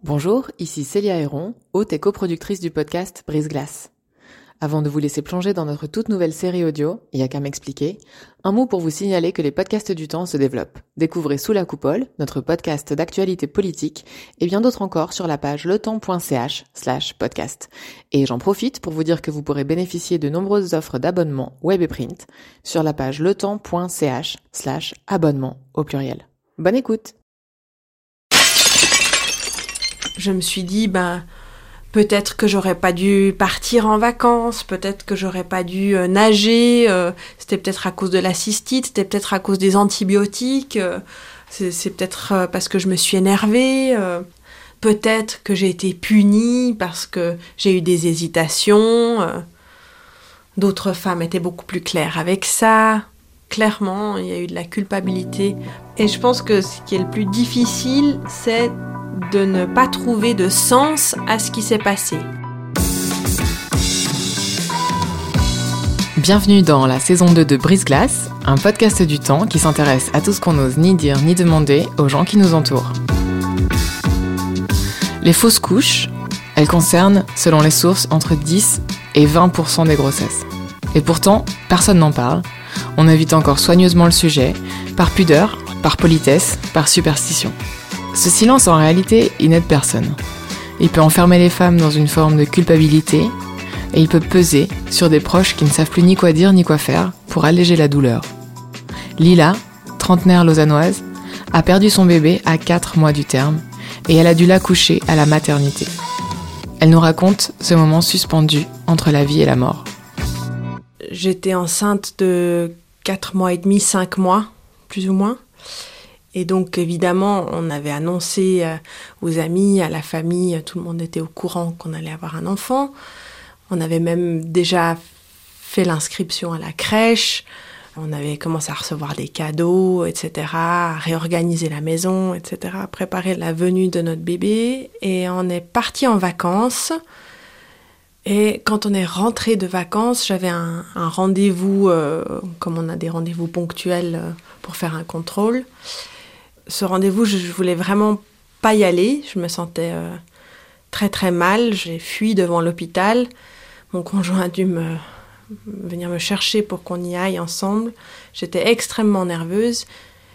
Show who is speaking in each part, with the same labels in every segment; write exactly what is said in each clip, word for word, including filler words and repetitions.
Speaker 1: Bonjour, ici Célia Héron, hôte et coproductrice du podcast Brise-Glace. Avant de vous laisser plonger dans notre toute nouvelle série audio, il y a qu'à m'expliquer, un mot pour vous signaler que les podcasts du temps se développent. Découvrez Sous la coupole, notre podcast d'actualité politique, et bien d'autres encore sur la page letemps.ch slash podcast. Et j'en profite pour vous dire que vous pourrez bénéficier de nombreuses offres d'abonnement web et print sur la page letemps.ch slash abonnement au pluriel. Bonne écoute!
Speaker 2: Je me suis dit, ben, peut-être que j'aurais pas dû partir en vacances, peut-être que j'aurais pas dû euh, nager, euh, c'était peut-être à cause de la cystite, c'était peut-être à cause des antibiotiques, euh, c'est, c'est peut-être euh, parce que je me suis énervée, euh, peut-être que j'ai été punie parce que j'ai eu des hésitations, euh, d'autres femmes étaient beaucoup plus claires avec ça. Clairement, il y a eu de la culpabilité. Et je pense que ce qui est le plus difficile, c'est de ne pas trouver de sens à ce qui s'est passé.
Speaker 1: Bienvenue dans la saison deux de Brise-Glace, un podcast du temps qui s'intéresse à tout ce qu'on n'ose ni dire ni demander aux gens qui nous entourent. Les fausses couches, elles concernent, selon les sources, entre dix et vingt pour cent des grossesses. Et pourtant, personne n'en parle. On évite encore soigneusement le sujet, par pudeur, par politesse, par superstition. Ce silence, en réalité, il n'aide personne. Il peut enfermer les femmes dans une forme de culpabilité et il peut peser sur des proches qui ne savent plus ni quoi dire ni quoi faire pour alléger la douleur. Lila, trentenaire lausannoise, a perdu son bébé à quatre mois du terme et elle a dû l'accoucher à la maternité. Elle nous raconte ce moment suspendu entre la vie et la mort.
Speaker 2: J'étais enceinte de quatre mois et demi, cinq mois, plus ou moins. Et donc, évidemment, on avait annoncé aux amis, à la famille, tout le monde était au courant qu'on allait avoir un enfant. On avait même déjà fait l'inscription à la crèche. On avait commencé à recevoir des cadeaux, et cetera, à réorganiser la maison, et cetera, à préparer la venue de notre bébé. Et on est parti en vacances. Et quand on est rentré de vacances, j'avais un, un rendez-vous, euh, comme on a des rendez-vous ponctuels euh, pour faire un contrôle. Ce rendez-vous, je, je voulais vraiment pas y aller. Je me sentais euh, très très mal. J'ai fui devant l'hôpital. Mon conjoint a dû me, venir me chercher pour qu'on y aille ensemble. J'étais extrêmement nerveuse.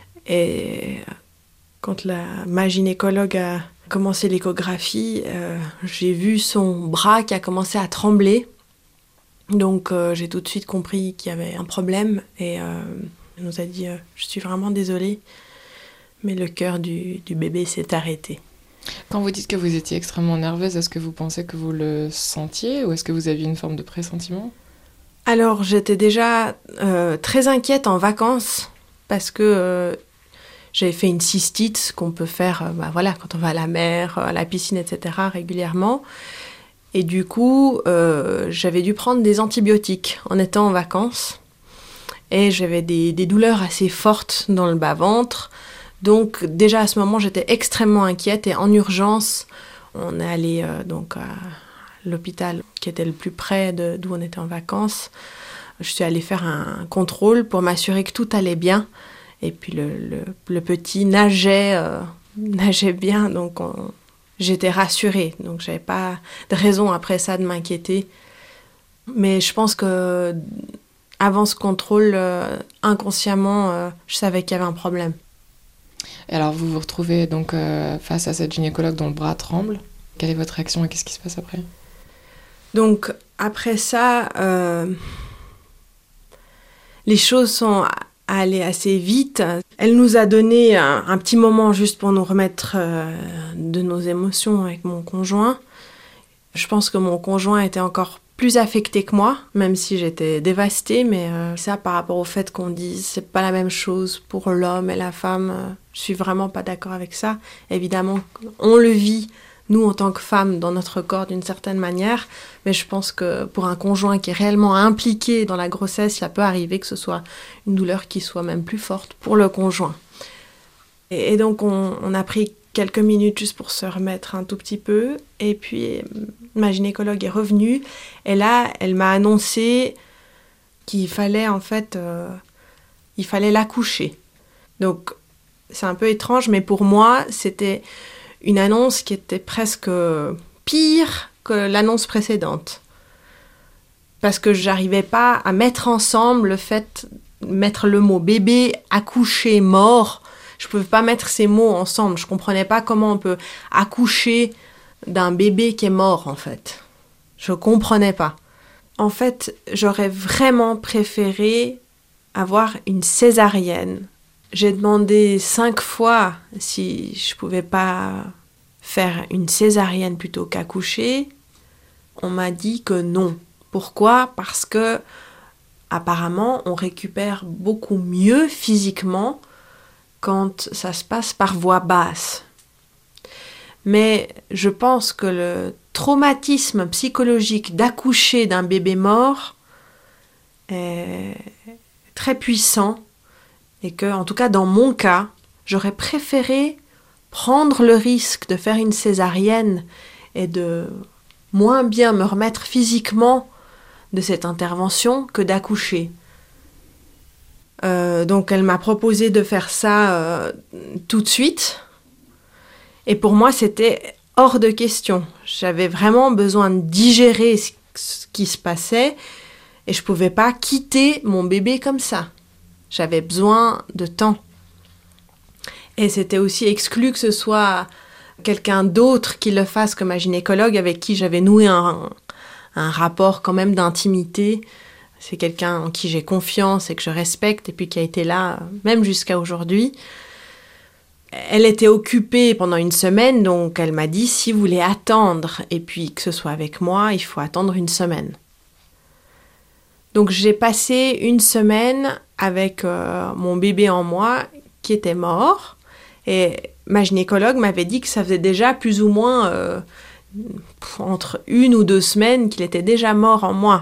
Speaker 2: Et quand la, ma gynécologue a commencé l'échographie, euh, j'ai vu son bras qui a commencé à trembler. Donc euh, j'ai tout de suite compris qu'il y avait un problème. Et euh, elle nous a dit euh, « Je suis vraiment désolée ». Mais le cœur du, du bébé s'est arrêté.
Speaker 1: Quand vous dites que vous étiez extrêmement nerveuse, est-ce que vous pensez que vous le sentiez ou est-ce que vous aviez une forme de pressentiment ?
Speaker 2: Alors, j'étais déjà euh, très inquiète en vacances parce que euh, j'avais fait une cystite, ce qu'on peut faire euh, bah, voilà, quand on va à la mer, à la piscine, et cetera régulièrement. Et du coup, euh, j'avais dû prendre des antibiotiques en étant en vacances. Et j'avais des, des douleurs assez fortes dans le bas-ventre. Donc déjà à ce moment, j'étais extrêmement inquiète et en urgence, on est allé euh, donc à l'hôpital qui était le plus près de, d'où on était en vacances. Je suis allée faire un, un contrôle pour m'assurer que tout allait bien. Et puis le, le, le petit nageait, euh, nageait bien, donc on, j'étais rassurée. Donc j'avais pas de raison après ça de m'inquiéter. Mais je pense que avant ce contrôle, euh, inconsciemment, euh, je savais qu'il y avait un problème.
Speaker 1: Et alors vous vous retrouvez donc euh, face à cette gynécologue dont le bras tremble. Quelle est votre réaction et qu'est-ce qui se passe après ?
Speaker 2: Donc après ça, euh, les choses sont allées assez vite. Elle nous a donné un, un petit moment juste pour nous remettre euh, de nos émotions avec mon conjoint. Je pense que mon conjoint était encore plus affecté que moi, même si j'étais dévastée, mais euh, ça par rapport au fait qu'on dise c'est pas la même chose pour l'homme et la femme, euh, je suis vraiment pas d'accord avec ça. Évidemment, on le vit, nous en tant que femmes, dans notre corps d'une certaine manière, mais je pense que pour un conjoint qui est réellement impliqué dans la grossesse, ça peut arriver que ce soit une douleur qui soit même plus forte pour le conjoint. Et, et donc on, on a pris quelques minutes juste pour se remettre un tout petit peu. Et puis, ma gynécologue est revenue. Et là, elle m'a annoncé qu'il fallait, en fait, euh, il fallait l'accoucher. Donc, c'est un peu étrange, mais pour moi, c'était une annonce qui était presque pire que l'annonce précédente. Parce que j'arrivais pas à mettre ensemble le fait, mettre le mot bébé, accouché, mort. Je pouvais pas mettre ces mots ensemble. Je comprenais pas comment on peut accoucher d'un bébé qui est mort, en fait. Je comprenais pas. En fait, j'aurais vraiment préféré avoir une césarienne. J'ai demandé cinq fois si je pouvais pas faire une césarienne plutôt qu'accoucher. On m'a dit que non. Pourquoi ? Parce que, apparemment, on récupère beaucoup mieux physiquement quand ça se passe par voie basse. Mais je pense que le traumatisme psychologique d'accoucher d'un bébé mort est très puissant et que, en tout cas dans mon cas, j'aurais préféré prendre le risque de faire une césarienne et de moins bien me remettre physiquement de cette intervention que d'accoucher. Euh, donc elle m'a proposé de faire ça euh, tout de suite. Et pour moi, c'était hors de question. J'avais vraiment besoin de digérer ce, ce qui se passait et je ne pouvais pas quitter mon bébé comme ça. J'avais besoin de temps. Et c'était aussi exclu que ce soit quelqu'un d'autre qui le fasse que ma gynécologue avec qui j'avais noué un, un rapport quand même d'intimité. C'est quelqu'un en qui j'ai confiance et que je respecte et puis qui a été là même jusqu'à aujourd'hui. Elle était occupée pendant une semaine, donc elle m'a dit si vous voulez attendre et puis que ce soit avec moi, il faut attendre une semaine. Donc j'ai passé une semaine avec euh, mon bébé en moi qui était mort et ma gynécologue m'avait dit que ça faisait déjà plus ou moins euh, entre une ou deux semaines qu'il était déjà mort en moi.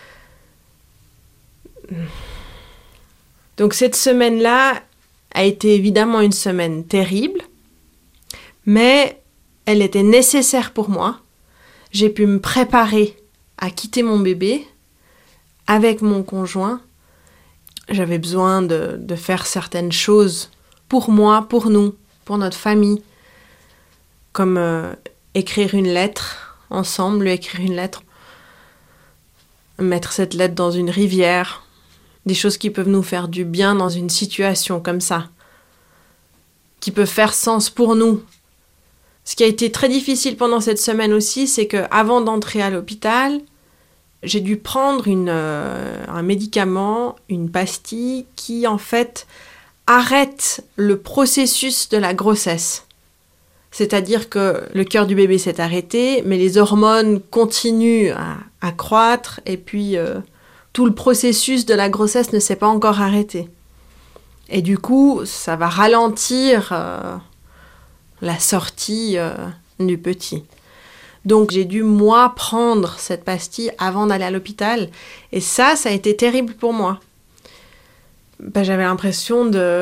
Speaker 2: Donc cette semaine-là a été évidemment une semaine terrible, mais elle était nécessaire pour moi. J'ai pu me préparer à quitter mon bébé avec mon conjoint. J'avais besoin de, de faire certaines choses pour moi, pour nous, pour notre famille, comme euh, écrire une lettre ensemble, lui écrire une lettre, mettre cette lettre dans une rivière, des choses qui peuvent nous faire du bien dans une situation comme ça, qui peuvent faire sens pour nous. Ce qui a été très difficile pendant cette semaine aussi, c'est qu'avant d'entrer à l'hôpital, j'ai dû prendre une, euh, un médicament, une pastille qui en fait arrête le processus de la grossesse. C'est-à-dire que le cœur du bébé s'est arrêté, mais les hormones continuent à, à croître et puis euh, tout le processus de la grossesse ne s'est pas encore arrêté. Et du coup, ça va ralentir euh, la sortie euh, du petit. Donc j'ai dû, moi, prendre cette pastille avant d'aller à l'hôpital. Et ça, ça a été terrible pour moi. Ben, j'avais l'impression de...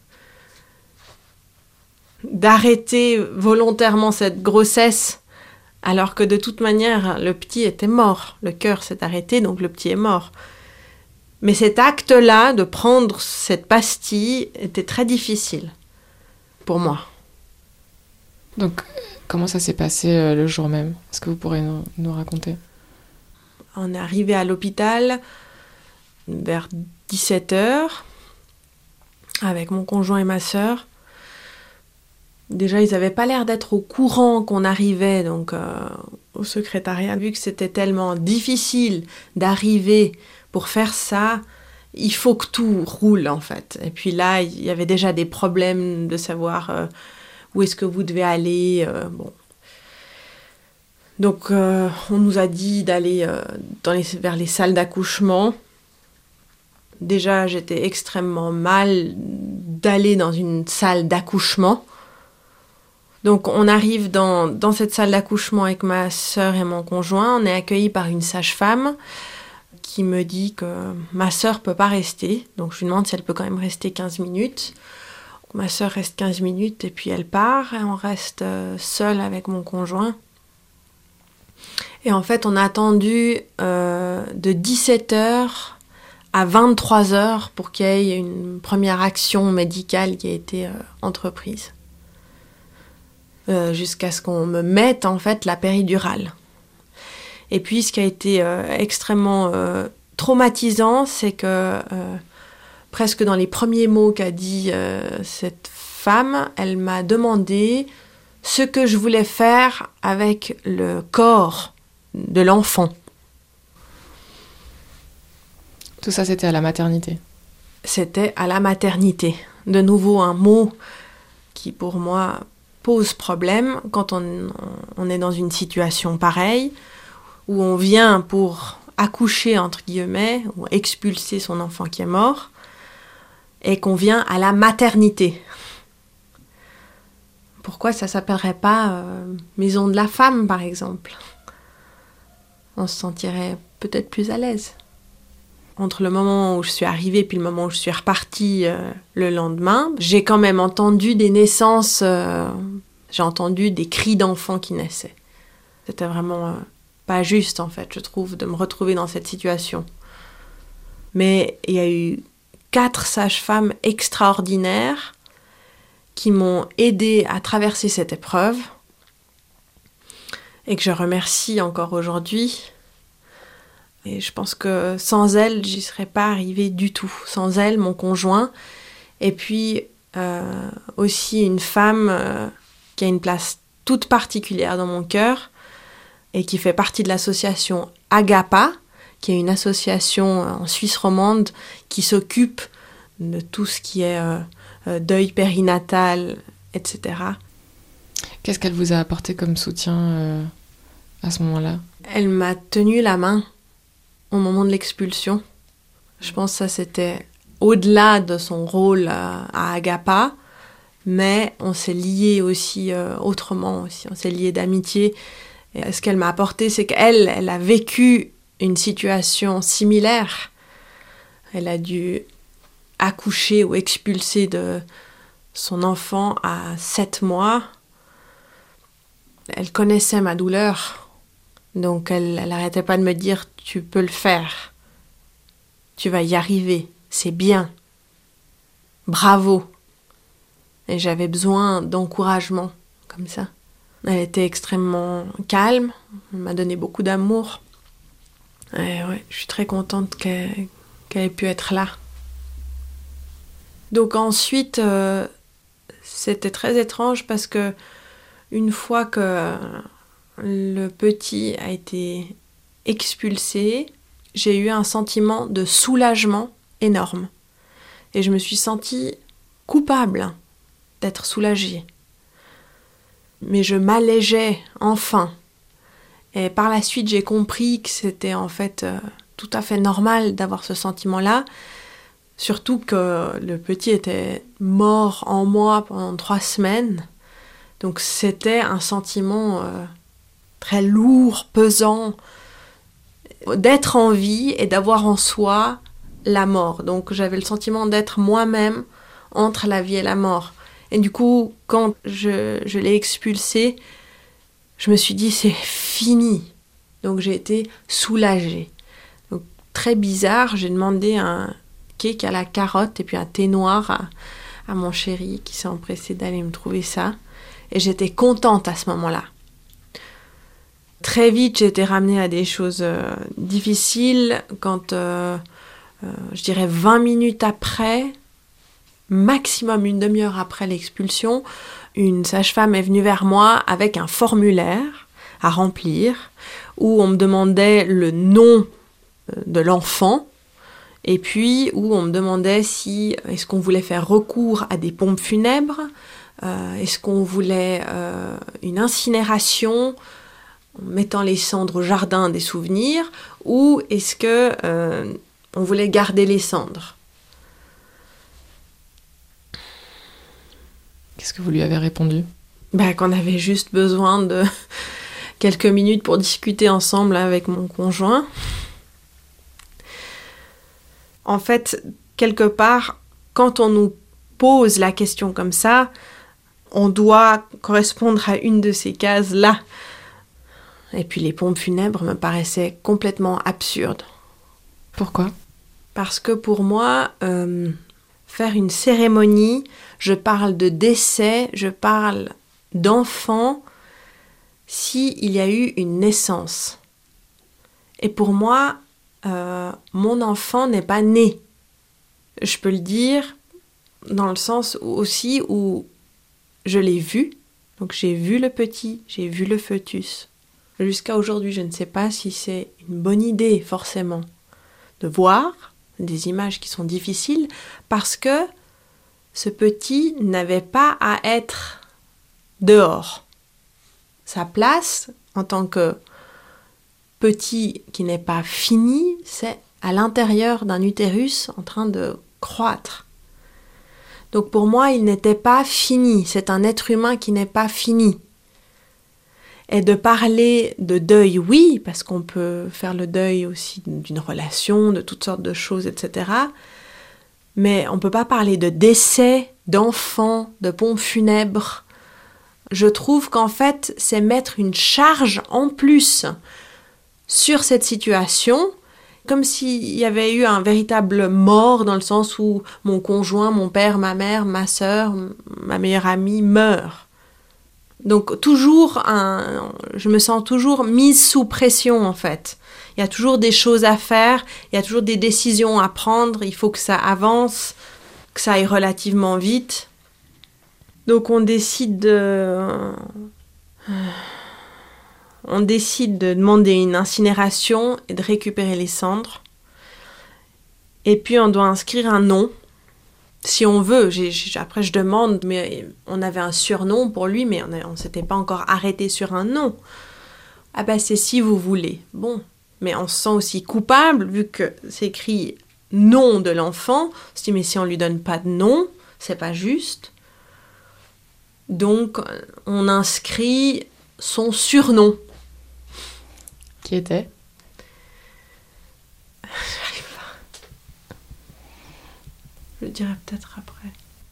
Speaker 2: d'arrêter volontairement cette grossesse, alors que de toute manière, le petit était mort. Le cœur s'est arrêté, donc le petit est mort. Mais cet acte-là, de prendre cette pastille, était très difficile pour moi.
Speaker 1: Donc, comment ça s'est passé euh, le jour même ? Est-ce que vous pourrez nous, nous raconter ?
Speaker 2: On est arrivé à l'hôpital vers dix-sept heures avec mon conjoint et ma sœur. Déjà, ils n'avaient pas l'air d'être au courant qu'on arrivait donc, euh, au secrétariat. Vu que c'était tellement difficile d'arriver pour faire ça, il faut que tout roule en fait. Et puis là, il y avait déjà des problèmes de savoir euh, où est-ce que vous devez aller. Euh, bon. Donc, euh, on nous a dit d'aller euh, dans les, vers les salles d'accouchement. Déjà, j'étais extrêmement mal d'aller dans une salle d'accouchement. Donc, on arrive dans, dans cette salle d'accouchement avec ma sœur et mon conjoint. On est accueillis par une sage-femme qui me dit que ma sœur ne peut pas rester. Donc, je lui demande si elle peut quand même rester quinze minutes. Ma sœur reste quinze minutes et puis elle part. Et on reste seul avec mon conjoint. Et en fait, on a attendu euh, de dix-sept heures à vingt-trois heures pour qu'il y ait une première action médicale qui a été euh, entreprise. euh, jusqu'à ce qu'on me mette en fait la péridurale. Et puis ce qui a été euh, extrêmement euh, traumatisant, c'est que euh, presque dans les premiers mots qu'a dit euh, cette femme, elle m'a demandé ce que je voulais faire avec le corps de l'enfant.
Speaker 1: Tout ça, c'était à la maternité.
Speaker 2: C'était à la maternité. De nouveau, un mot qui, pour moi, pose problème quand on, on est dans une situation pareille, où on vient pour accoucher, entre guillemets, ou expulser son enfant qui est mort, et qu'on vient à la maternité. Pourquoi ça ne s'appellerait pas euh, maison de la femme, par exemple ? On se sentirait peut-être plus à l'aise. Entre le moment où je suis arrivée et le moment où je suis repartie euh, le lendemain, j'ai quand même entendu des naissances, euh, j'ai entendu des cris d'enfants qui naissaient. C'était vraiment euh, pas juste, en fait, je trouve, de me retrouver dans cette situation. Mais il y a eu quatre sages-femmes extraordinaires qui m'ont aidée à traverser cette épreuve et que je remercie encore aujourd'hui. Et je pense que sans elle, j'y serais pas arrivée du tout. Sans elle, mon conjoint, et puis euh, aussi une femme euh, qui a une place toute particulière dans mon cœur et qui fait partie de l'association Agapa, qui est une association en Suisse romande qui s'occupe de tout ce qui est euh, euh, deuil périnatal, et cetera.
Speaker 1: Qu'est-ce qu'elle vous a apporté comme soutien euh, à ce moment-là ?
Speaker 2: Elle m'a tenu la main au moment de l'expulsion. Je pense que ça, c'était au-delà de son rôle à, à Agapa, mais on s'est liés aussi euh, autrement aussi. On s'est liés d'amitié. Et ce qu'elle m'a apporté, c'est qu'elle, elle a vécu une situation similaire. Elle a dû accoucher ou expulser de son enfant à sept mois. Elle connaissait ma douleur. Donc elle n'arrêtait pas de me dire « tu peux le faire, tu vas y arriver, c'est bien, bravo ». Et j'avais besoin d'encouragement comme ça. Elle était extrêmement calme, elle m'a donné beaucoup d'amour. Et ouais, je suis très contente qu'elle, qu'elle ait pu être là. Donc ensuite, euh, c'était très étrange parce que une fois que le petit a été expulsé, j'ai eu un sentiment de soulagement énorme. Et je me suis sentie coupable d'être soulagée. Mais je m'allégeais enfin. Et par la suite, j'ai compris que c'était en fait euh, tout à fait normal d'avoir ce sentiment-là. Surtout que le petit était mort en moi pendant trois semaines. Donc c'était un sentiment euh, très lourd, pesant, d'être en vie et d'avoir en soi la mort. Donc j'avais le sentiment d'être moi-même entre la vie et la mort. Et du coup, quand je, je l'ai expulsé, je me suis dit c'est fini. Donc j'ai été soulagée. Donc très bizarre, j'ai demandé un cake à la carotte et puis un thé noir à, à mon chéri qui s'est empressé d'aller me trouver ça. Et j'étais contente à ce moment-là. Très vite, j'ai été ramenée à des choses euh, difficiles quand, euh, euh, je dirais vingt minutes après, maximum une demi-heure après l'expulsion, une sage-femme est venue vers moi avec un formulaire à remplir où on me demandait le nom de l'enfant et puis où on me demandait si est-ce qu'on voulait faire recours à des pompes funèbres, euh, est-ce qu'on voulait euh, une incinération en mettant les cendres au jardin des souvenirs, ou est-ce que euh, on voulait garder les cendres.
Speaker 1: Qu'est-ce que vous lui avez répondu ?
Speaker 2: Ben, qu'on avait juste besoin de quelques minutes pour discuter ensemble avec mon conjoint. En fait, quelque part, quand on nous pose la question comme ça, on doit correspondre à une de ces cases-là. Et puis les pompes funèbres me paraissaient complètement absurdes.
Speaker 1: Pourquoi ?
Speaker 2: Parce que pour moi, euh, faire une cérémonie, je parle de décès, je parle d'enfant s'il y a eu une naissance. Et pour moi, euh, mon enfant n'est pas né. Je peux le dire dans le sens aussi où je l'ai vu. Donc j'ai vu le petit, j'ai vu le fœtus. Jusqu'à aujourd'hui, je ne sais pas si c'est une bonne idée forcément de voir des images qui sont difficiles parce que ce petit n'avait pas à être dehors. Sa place en tant que petit qui n'est pas fini, c'est à l'intérieur d'un utérus en train de croître. Donc pour moi, il n'était pas fini. C'est un être humain qui n'est pas fini. Et de parler de deuil, oui, parce qu'on peut faire le deuil aussi d'une relation, de toutes sortes de choses, et cetera. Mais on ne peut pas parler de décès, d'enfants, de pompes funèbres. Je trouve qu'en fait, c'est mettre une charge en plus sur cette situation, comme s'il y avait eu un véritable mort, dans le sens où mon conjoint, mon père, ma mère, ma sœur, ma meilleure amie meurent. Donc toujours, un, je me sens toujours mise sous pression en fait. Il y a toujours des choses à faire, il y a toujours des décisions à prendre, il faut que ça avance, que ça aille relativement vite. Donc on décide de... On décide de demander une incinération et de récupérer les cendres. Et puis on doit inscrire un nom. Si on veut, j'ai, j'ai, après je demande, mais on avait un surnom pour lui, mais on ne s'était pas encore arrêté sur un nom. Ah ben c'est si vous voulez. Bon, mais on se sent aussi coupable, vu que c'est écrit nom de l'enfant. On se dit, mais si on ne lui donne pas de nom, c'est pas juste. Donc on inscrit son surnom.
Speaker 1: Qui était ?
Speaker 2: Je le dirai peut-être après.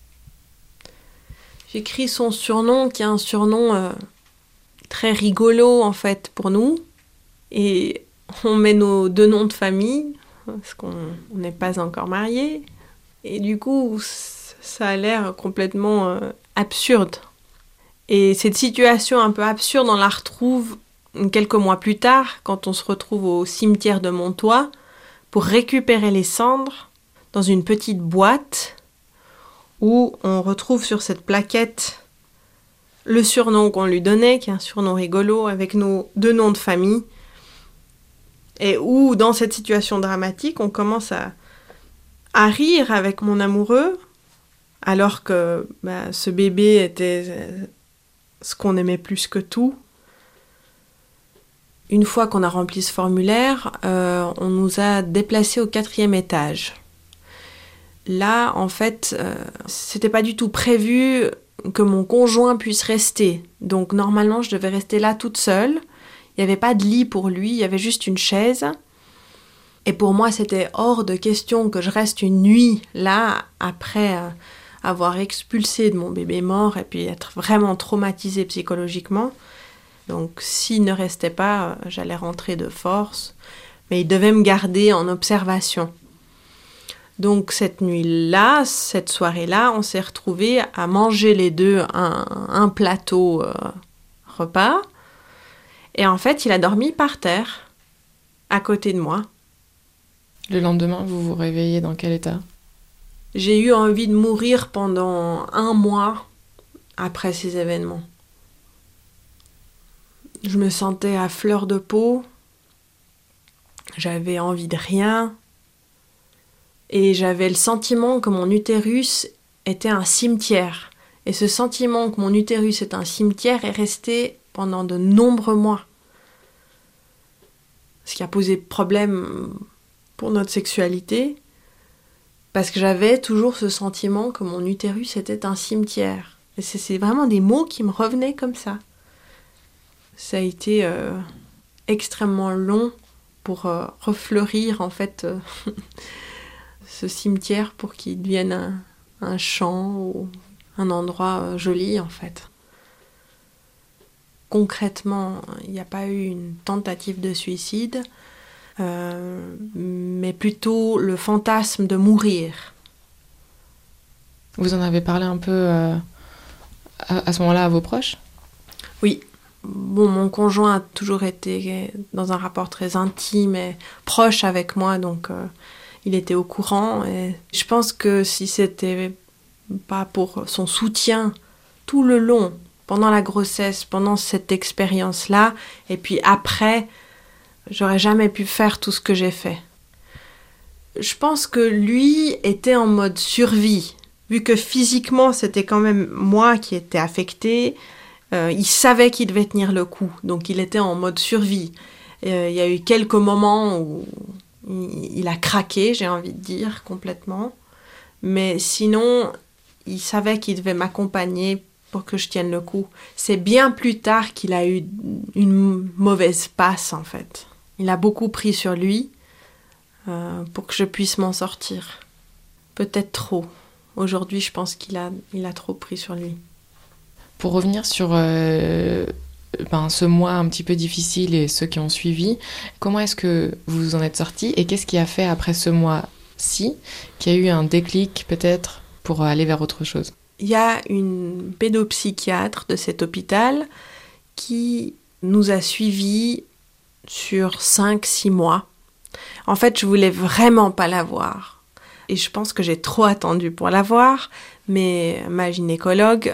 Speaker 2: J'écris son surnom, qui est un surnom euh, très rigolo en fait pour nous. Et on met nos deux noms de famille, parce qu'on n'est pas encore mariés. Et du coup, ça a l'air complètement euh, absurde. Et cette situation un peu absurde, on la retrouve quelques mois plus tard, quand on se retrouve au cimetière de Montois, pour récupérer les cendres dans une petite boîte où on retrouve sur cette plaquette le surnom qu'on lui donnait, qui est un surnom rigolo, avec nos deux noms de famille, et où, dans cette situation dramatique, on commence à, à rire avec mon amoureux, alors que bah, ce bébé était ce qu'on aimait plus que tout. Une fois qu'on a rempli ce formulaire, euh, on nous a déplacés au quatrième étage. Là, en fait, euh, c'était pas du tout prévu que mon conjoint puisse rester. Donc, normalement, je devais rester là toute seule. Il n'y avait pas de lit pour lui, il y avait juste une chaise. Et pour moi, c'était hors de question que je reste une nuit là, après euh, avoir expulsé de mon bébé mort et puis être vraiment traumatisée psychologiquement. Donc, s'il ne restait pas, euh, j'allais rentrer de force. Mais il devait me garder en observation. Donc cette nuit-là, cette soirée-là, on s'est retrouvés à manger les deux un, un plateau euh, repas. Et en fait, il a dormi par terre, à côté de moi.
Speaker 1: Le lendemain, vous vous réveillez dans quel état ?
Speaker 2: J'ai eu envie de mourir pendant un mois après ces événements. Je me sentais à fleur de peau. J'avais envie de rien. Et j'avais le sentiment que mon utérus était un cimetière. Et ce sentiment que mon utérus est un cimetière est resté pendant de nombreux mois. Ce qui a posé problème pour notre sexualité. Parce que j'avais toujours ce sentiment que mon utérus était un cimetière. Et c'est, c'est vraiment des mots qui me revenaient comme ça. Ça a été euh, extrêmement long pour euh, refleurir en fait... Euh, ce cimetière pour qu'il devienne un, un champ ou un endroit joli en fait. Concrètement, il n'y a pas eu une tentative de suicide, euh, mais plutôt le fantasme de mourir.
Speaker 1: Vous en avez parlé un peu euh, à, à ce moment-là à vos proches ?
Speaker 2: Oui. Bon, mon conjoint a toujours été dans un rapport très intime et proche avec moi, donc euh, il était au courant. Et je pense que si c'était pas pour son soutien tout le long, pendant la grossesse, pendant cette expérience-là, et puis après, j'aurais jamais pu faire tout ce que j'ai fait. Je pense que lui était en mode survie, vu que physiquement, c'était quand même moi qui étais affectée. Euh, il savait qu'il devait tenir le coup, donc il était en mode survie. Euh, il y a eu quelques moments où il, il a craqué, j'ai envie de dire, complètement. Mais sinon, il savait qu'il devait m'accompagner pour que je tienne le coup. C'est bien plus tard qu'il a eu une mauvaise passe, en fait. Il a beaucoup pris sur lui euh, pour que je puisse m'en sortir. Peut-être trop. Aujourd'hui, je pense qu'il a, il a trop pris sur lui.
Speaker 1: Pour revenir sur euh, ben, ce mois un petit peu difficile et ceux qui ont suivi, comment est-ce que vous vous en êtes sortis et qu'est-ce qui a fait après ce mois-ci qu'il y a eu un déclic peut-être pour aller vers autre chose?
Speaker 2: Il y a une pédopsychiatre de cet hôpital qui nous a suivis sur cinq six mois. En fait, je voulais vraiment pas la voir. Et je pense que j'ai trop attendu pour la voir, mais ma gynécologue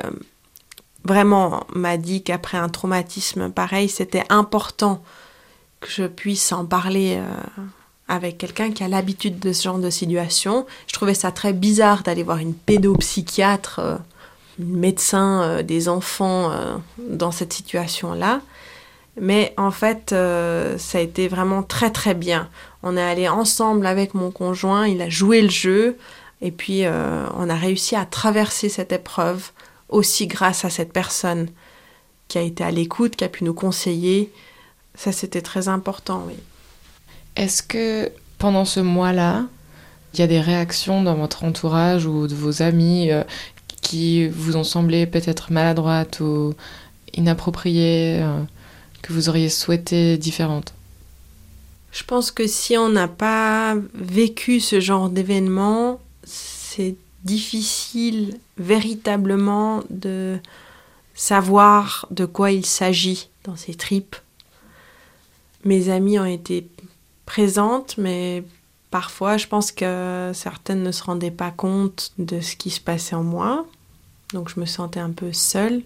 Speaker 2: vraiment m'a dit qu'après un traumatisme pareil, c'était important que je puisse en parler euh, avec quelqu'un qui a l'habitude de ce genre de situation. Je trouvais ça très bizarre d'aller voir une pédopsychiatre, euh, une médecin euh, des enfants euh, dans cette situation-là. Mais en fait, euh, ça a été vraiment très très bien. On est allés ensemble avec mon conjoint, il a joué le jeu, et puis euh, on a réussi à traverser cette épreuve, aussi grâce à cette personne qui a été à l'écoute, qui a pu nous conseiller. Ça, c'était très important, oui.
Speaker 1: Est-ce que pendant ce mois-là, il y a des réactions dans votre entourage ou de vos amis euh, qui vous ont semblé peut-être maladroites ou inappropriées, euh, que vous auriez souhaité différentes?
Speaker 2: Je pense que si on n'a pas vécu ce genre d'événement, c'est difficile véritablement de savoir de quoi il s'agit dans ces tripes. Mes amies ont été présentes, mais parfois je pense que certaines ne se rendaient pas compte de ce qui se passait en moi, donc je me sentais un peu seule.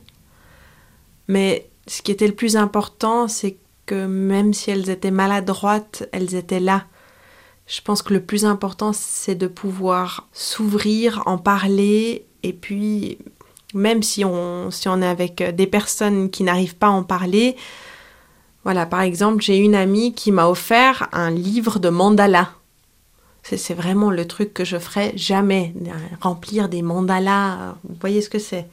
Speaker 2: Mais ce qui était le plus important, c'est que même si elles étaient maladroites, elles étaient là. Je pense que le plus important, c'est de pouvoir s'ouvrir, en parler, et puis même si on, si on est avec des personnes qui n'arrivent pas à en parler, voilà, par exemple, j'ai une amie qui m'a offert un livre de mandalas. C'est, c'est vraiment le truc que je ferais jamais, remplir des mandalas, vous voyez ce que c'est.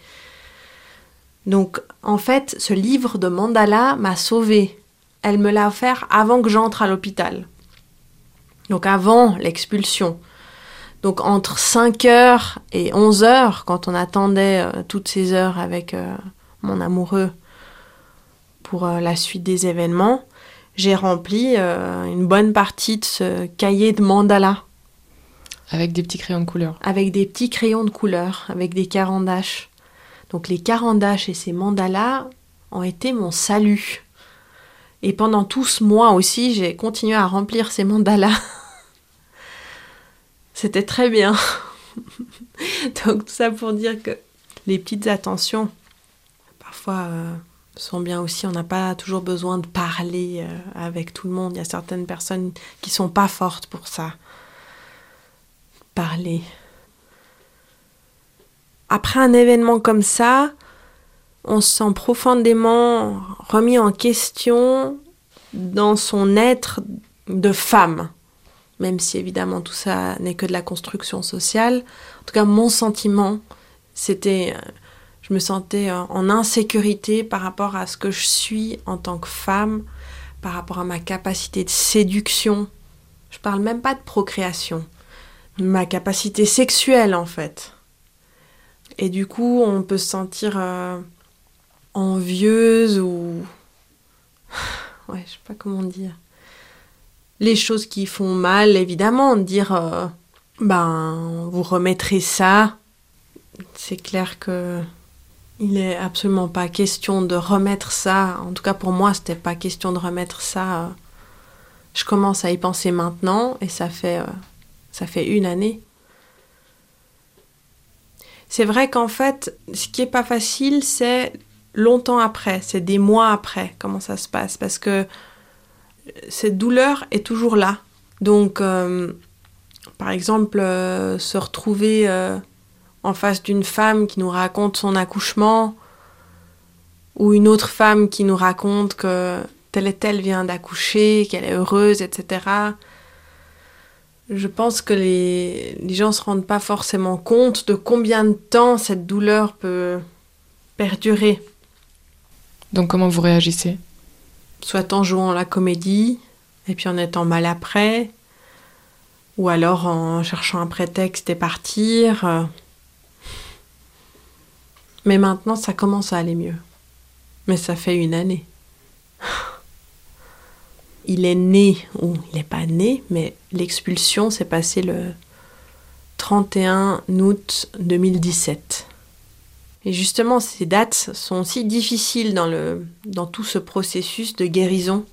Speaker 2: Donc, en fait, ce livre de mandalas m'a sauvée. Elle me l'a offert avant que j'entre à l'hôpital. Donc avant l'expulsion. Donc entre cinq heures et onze heures, quand on attendait euh, toutes ces heures avec euh, mon amoureux pour euh, la suite des événements, j'ai rempli euh, une bonne partie de ce cahier de mandala.
Speaker 1: Avec des petits crayons de couleur.
Speaker 2: Avec des petits crayons de couleur, avec des carandaches. Donc les carandaches et ces mandalas ont été mon salut. Et pendant tout ce mois aussi, j'ai continué à remplir ces mandalas. C'était très bien. Donc tout ça pour dire que les petites attentions, parfois, euh, sont bien aussi. On n'a pas toujours besoin de parler euh, avec tout le monde. Il y a certaines personnes qui ne sont pas fortes pour ça. Parler. Après un événement comme ça, on se sent profondément remis en question dans son être de femme. Même si évidemment tout ça n'est que de la construction sociale. En tout cas, mon sentiment, c'était... Je me sentais en insécurité par rapport à ce que je suis en tant que femme, par rapport à ma capacité de séduction. Je parle même pas de procréation. Ma capacité sexuelle, en fait. Et du coup, on peut se sentir euh, envieuse ou... Ouais, je sais pas comment dire. Les choses qui font mal, évidemment, dire euh, ben, vous remettrez ça. C'est clair que Il n'est absolument pas question de remettre ça. En tout cas, pour moi, c'était pas question de remettre ça. Je commence à y penser maintenant et ça fait, euh, ça fait une année. C'est vrai qu'en fait, ce qui est pas facile, c'est longtemps après, c'est des mois après, comment ça se passe. Parce que cette douleur est toujours là. Donc, euh, par exemple, euh, se retrouver euh, en face d'une femme qui nous raconte son accouchement, ou une autre femme qui nous raconte que telle et telle vient d'accoucher, qu'elle est heureuse, et cetera. Je pense que les, les gens ne se rendent pas forcément compte de combien de temps cette douleur peut perdurer.
Speaker 1: Donc comment vous réagissez ?
Speaker 2: Soit en jouant la comédie, et puis en étant mal après, ou alors en cherchant un prétexte et partir. Mais maintenant, ça commence à aller mieux. Mais ça fait une année. Il est né, ou il n'est pas né, mais l'expulsion s'est passée le trente et un août deux mille dix-sept. Et justement, ces dates sont si difficiles dans, le, dans tout ce processus de guérison.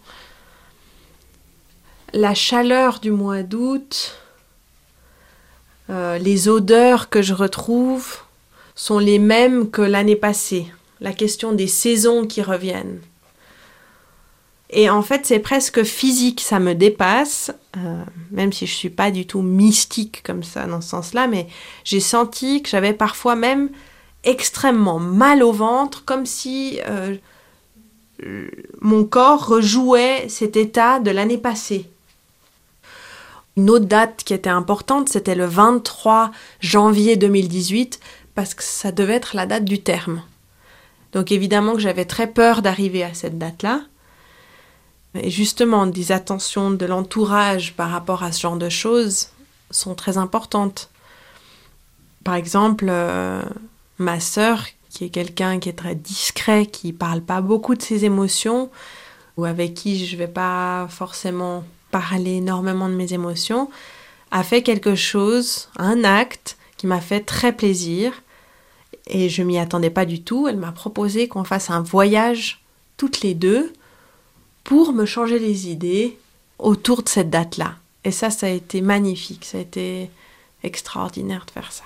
Speaker 2: La chaleur du mois d'août, euh, les odeurs que je retrouve sont les mêmes que l'année passée. La question des saisons qui reviennent. Et en fait, c'est presque physique, ça me dépasse, euh, même si je ne suis pas du tout mystique comme ça dans ce sens-là, mais j'ai senti que j'avais parfois même extrêmement mal au ventre, comme si euh, mon corps rejouait cet état de l'année passée. Une autre date qui était importante, c'était le vingt-trois janvier deux mille dix-huit, parce que ça devait être la date du terme. Donc évidemment que j'avais très peur d'arriver à cette date-là. Et justement, des attentions de l'entourage par rapport à ce genre de choses sont très importantes. Par exemple, euh, ma sœur, qui est quelqu'un qui est très discret, qui ne parle pas beaucoup de ses émotions, ou avec qui je ne vais pas forcément parler énormément de mes émotions, a fait quelque chose, un acte qui m'a fait très plaisir. Et je ne m'y attendais pas du tout. Elle m'a proposé qu'on fasse un voyage toutes les deux pour me changer les idées autour de cette date-là. Et ça, ça a été magnifique. Ça a été extraordinaire de faire ça.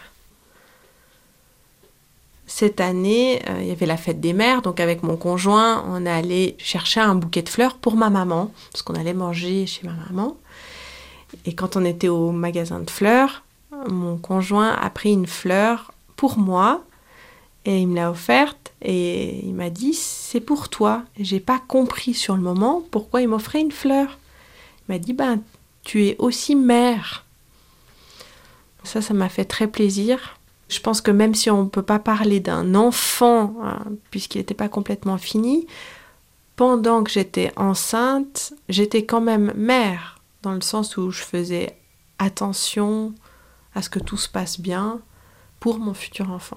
Speaker 2: Cette année, euh, il y avait la fête des mères. Donc avec mon conjoint, on est allé chercher un bouquet de fleurs pour ma maman. Parce qu'on allait manger chez ma maman. Et quand on était au magasin de fleurs, mon conjoint a pris une fleur pour moi. Et il me l'a offerte et il m'a dit « c'est pour toi ». J'ai pas compris sur le moment pourquoi il m'offrait une fleur. Il m'a dit ben, « tu es aussi mère ». Ça, ça m'a fait très plaisir. Je pense que même si on ne peut pas parler d'un enfant, hein, puisqu'il n'était pas complètement fini, pendant que j'étais enceinte, j'étais quand même mère, dans le sens où je faisais attention à ce que tout se passe bien pour mon futur enfant.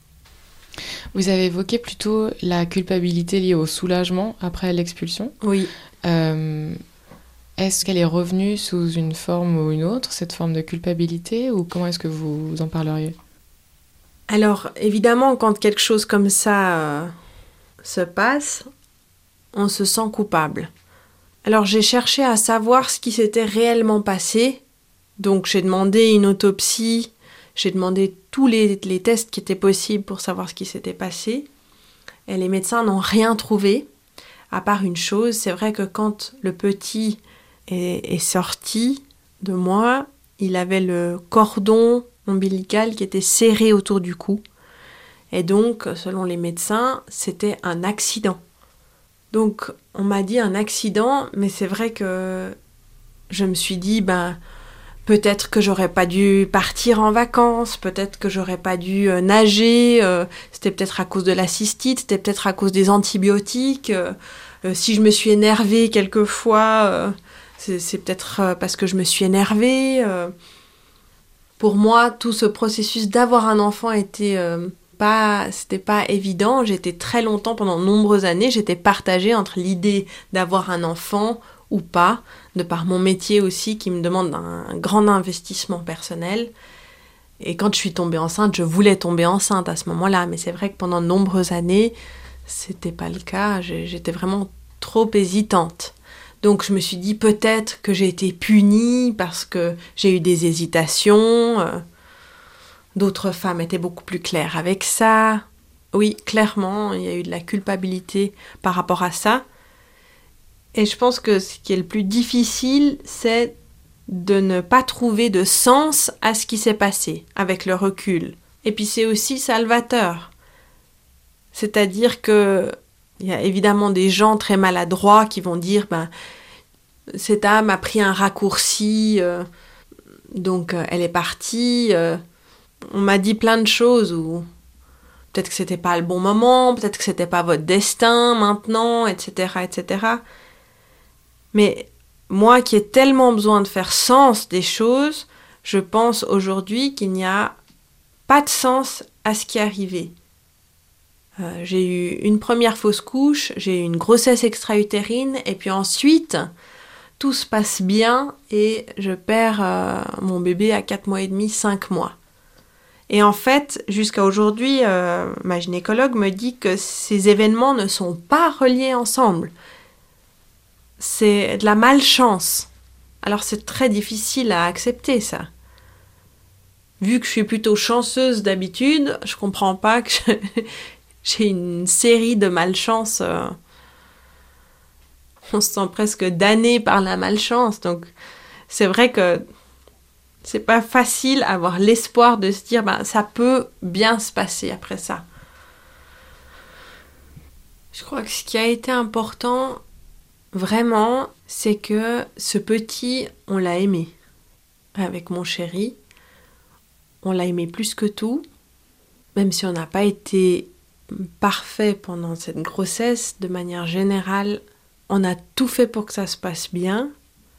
Speaker 1: Vous avez évoqué plutôt la culpabilité liée au soulagement après l'expulsion.
Speaker 2: Oui.
Speaker 1: Euh, est-ce qu'elle est revenue sous une forme ou une autre, cette forme de culpabilité, ou comment est-ce que vous en parleriez ?
Speaker 2: Alors, évidemment, quand quelque chose comme ça euh, se passe, on se sent coupable. Alors, j'ai cherché à savoir ce qui s'était réellement passé. Donc, j'ai demandé une autopsie. J'ai demandé tous les, les tests qui étaient possibles pour savoir ce qui s'était passé. Et les médecins n'ont rien trouvé, à part une chose. C'est vrai que quand le petit est, est sorti de moi, il avait le cordon ombilical qui était serré autour du cou. Et donc, selon les médecins, c'était un accident. Donc, on m'a dit un accident, mais c'est vrai que je me suis dit, ben... peut-être que j'aurais pas dû partir en vacances, peut-être que j'aurais pas dû euh, nager, euh, c'était peut-être à cause de la cystite, c'était peut-être à cause des antibiotiques. Euh, euh, si je me suis énervée quelquefois, euh, c'est, c'est peut-être euh, parce que je me suis énervée. Euh. Pour moi, tout ce processus d'avoir un enfant était euh, pas, c'était pas évident. J'étais très longtemps, pendant de nombreuses années, j'étais partagée entre l'idée d'avoir un enfant ou pas, de par mon métier aussi qui me demande un grand investissement personnel. Et quand je suis tombée enceinte, je voulais tomber enceinte à ce moment-là. Mais c'est vrai que pendant de nombreuses années, c'était pas le cas. J'étais vraiment trop hésitante. Donc je me suis dit peut-être que j'ai été punie parce que j'ai eu des hésitations. D'autres femmes étaient beaucoup plus claires avec ça. Oui, clairement, il y a eu de la culpabilité par rapport à ça. Et je pense que ce qui est le plus difficile, c'est de ne pas trouver de sens à ce qui s'est passé, avec le recul. Et puis c'est aussi salvateur. C'est-à-dire que il y a évidemment des gens très maladroits qui vont dire ben, cette âme a pris un raccourci, euh, donc euh, elle est partie. Euh, on m'a dit plein de choses, ou peut-être que c'était pas le bon moment, peut-être que c'était pas votre destin maintenant, et cetera, et cetera. Mais moi qui ai tellement besoin de faire sens des choses, je pense aujourd'hui qu'il n'y a pas de sens à ce qui est arrivé. Euh, j'ai eu une première fausse couche, j'ai eu une grossesse extra-utérine, et puis ensuite, tout se passe bien et je perds euh, mon bébé à quatre mois et demi, cinq mois. Et en fait, jusqu'à aujourd'hui, euh, ma gynécologue me dit que ces événements ne sont pas reliés ensemble. C'est de la malchance. Alors c'est très difficile à accepter ça. Vu que je suis plutôt chanceuse d'habitude, je comprends pas que je... j'ai une série de malchance. Euh... On se sent presque damné par la malchance. Donc c'est vrai que c'est pas facile d'avoir l'espoir de se dire ben, ça peut bien se passer après ça. Je crois que ce qui a été important, vraiment, c'est que ce petit, on l'a aimé. Avec mon chéri, on l'a aimé plus que tout. Même si on n'a pas été parfait pendant cette grossesse, de manière générale, on a tout fait pour que ça se passe bien.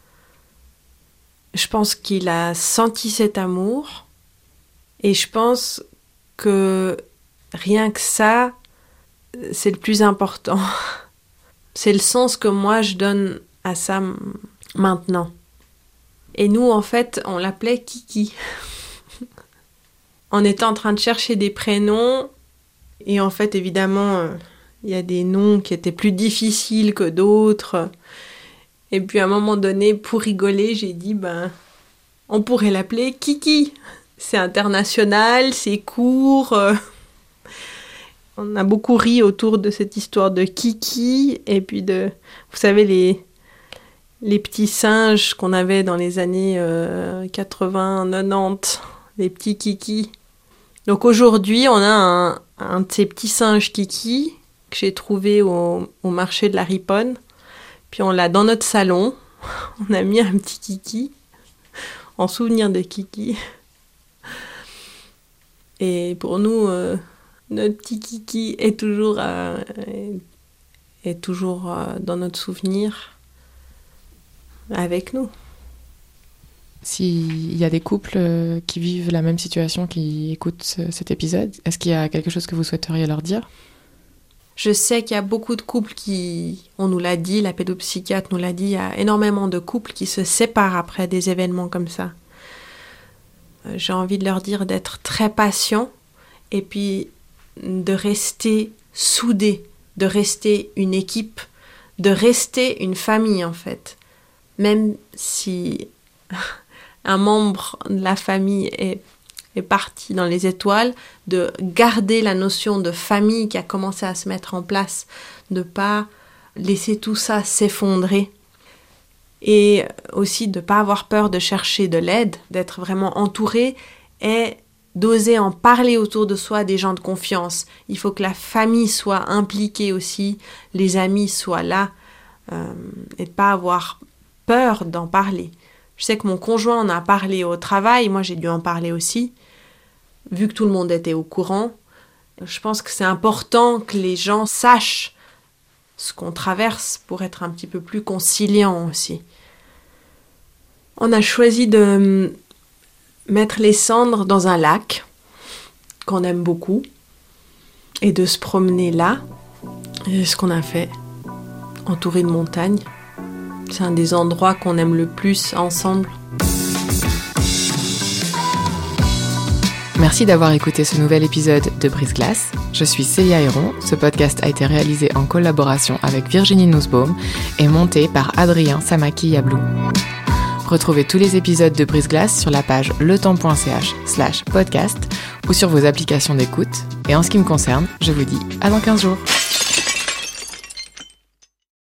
Speaker 2: Je pense qu'il a senti cet amour et je pense que rien que ça, c'est le plus important. C'est le sens que moi je donne à ça maintenant. Et nous, en fait, on l'appelait Kiki. On était en train de chercher des prénoms et en fait, évidemment, euh, il y a des noms qui étaient plus difficiles que d'autres. Et puis à un moment donné, pour rigoler, j'ai dit, ben, on pourrait l'appeler Kiki. C'est international, c'est court. Euh... On a beaucoup ri autour de cette histoire de Kiki. Et puis de, vous savez, les, les petits singes qu'on avait dans les années euh, quatre-vingts, quatre-vingt-dix, les petits Kiki. Donc aujourd'hui, on a un, un de ces petits singes Kiki que j'ai trouvé au, au marché de la Riponne. Puis on l'a dans notre salon. On a mis un petit Kiki en souvenir de Kiki. Et pour nous, euh, notre petit Kiki est toujours, euh, est, est toujours euh, dans notre souvenir avec nous.
Speaker 1: S'il y a des couples qui vivent la même situation, qui écoutent ce, cet épisode, est-ce qu'il y a quelque chose que vous souhaiteriez leur dire ?
Speaker 2: Je sais qu'il y a beaucoup de couples qui, on nous l'a dit, la pédopsychiatre nous l'a dit, il y a énormément de couples qui se séparent après des événements comme ça. J'ai envie de leur dire d'être très patients et puis de rester soudés, de rester une équipe, de rester une famille en fait. Même si un membre de la famille est est parti dans les étoiles, de garder la notion de famille qui a commencé à se mettre en place, de ne pas laisser tout ça s'effondrer et aussi de ne pas avoir peur de chercher de l'aide, d'être vraiment entouré et d'oser en parler autour de soi des gens de confiance. Il faut que la famille soit impliquée aussi, les amis soient là euh, et de ne pas avoir peur d'en parler. Je sais que mon conjoint en a parlé au travail, moi j'ai dû en parler aussi. Vu que tout le monde était au courant, je pense que c'est important que les gens sachent ce qu'on traverse pour être un petit peu plus conciliant aussi. On a choisi de mettre les cendres dans un lac qu'on aime beaucoup et de se promener là. Et c'est ce qu'on a fait, entouré de montagnes. C'est un des endroits qu'on aime le plus ensemble.
Speaker 1: Merci d'avoir écouté ce nouvel épisode de Brise Glace. Je suis Célia Héron. Ce podcast a été réalisé en collaboration avec Virginie Nussbaum et monté par Adrien Samaki-Yablou. Retrouvez tous les épisodes de Brise Glace sur la page letemps.ch slash podcast ou sur vos applications d'écoute. Et en ce qui me concerne, je vous dis à dans quinze jours.